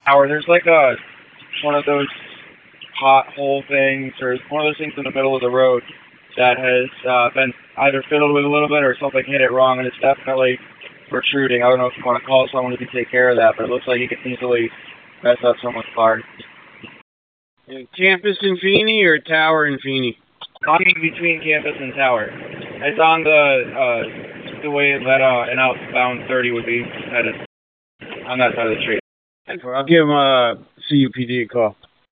Tower, there's like a one of those pothole things, or one of those things in the middle of the road that has been either fiddled with a little bit or something hit it wrong, and it's definitely protruding. I don't know if you want to call someone who can take care of that, but it looks like it could easily mess up someone's car. Campus in Feeney or Tower in Feeney? Talking between campus and tower. It's on the way that an outbound 30 would be headed on that side of the street. I'll give CUPD a call.